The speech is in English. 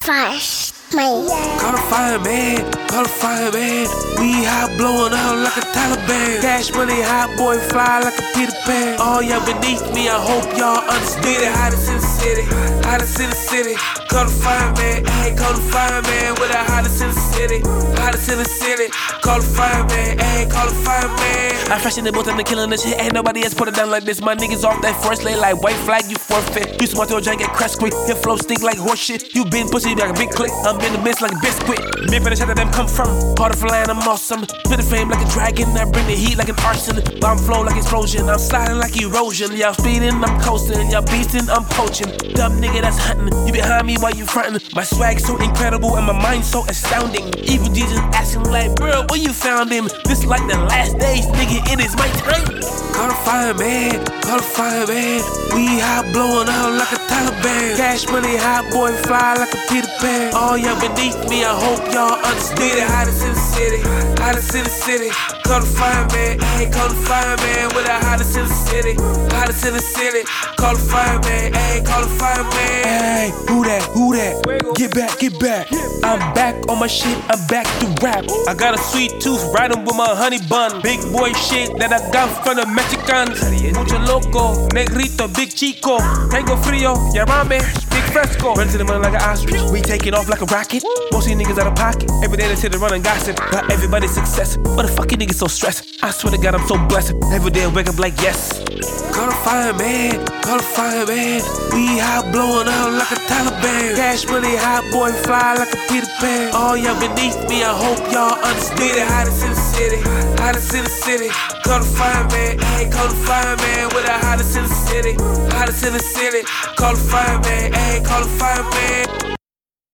Fresh, man. Call the fireman, call the fireman. We hot blowing out like a Taliban. Cash money, hot boy fly like a Peter Pan. All y'all beneath me, I hope y'all understand it. Hottest in the city, hottest in the city. Call the fireman, hey, call the fireman. We're the hottest in the city, hottest in the city. Call the fireman, hey, call the fireman. I'm fresh in the boat and I'm killing this shit. Ain't nobody else put it down like this. My niggas off that first lane like white flag, you forfeit. You smart to a drink, get crushed quick. Your flow stink like horse shit. You been pussy like a big click. I'm in the midst like a biscuit. Me for the shit that them come from. Part of the land, I'm awesome. Spit the fame like a dragon. I bring the heat like an arson. Bomb flow like explosion. I'm sliding like erosion. Y'all speeding, I'm coasting. Y'all beasting, I'm poaching. Dumb nigga that's hunting. You behind me while you frontin'. My swag so incredible and my mind so astounding. Even Jesus asking like, bro, where you found him? This like the last days, nigga, it is my time. Call the fireman, call the fireman. We hot blowing out like a Taliban. Cash money, hot boy fly like a Peter Pan. All y'all beneath me, I hope y'all understand it. Hottest in the city, hottest in the city. Call the fireman, hey, call the fireman. We're the hottest in the city, hottest in the city. Call the fireman, hey, call the fireman. Hey, who that, who that? Get back, get back. I'm back on my shit, I'm back to rap. I got a sweet tooth, riding with my honey bun. Big boy shit that I got from the Mexicans. Mucho loco, negrito, big chico. Tango frio, llamame, big fresco. Run to the money like an ostrich, we taking off like a rocket. Most of these niggas out of pocket, every day they sit and run and gossip. Got everybody's success, but the fucking niggas so stressed. I swear to God I'm so blessed, every day I wake up like yes. Call the fireman, call the fireman. We hot blowing out like a Taliban. Cash money, hot boy fly like a Peter Pan. All y'all beneath me, I hope y'all understand it. Hottest in the city, hottest in the city. Call the fireman, hey, call the fireman. We're the hottest in the city, hottest in the city. Call the fireman, hey, call the fireman.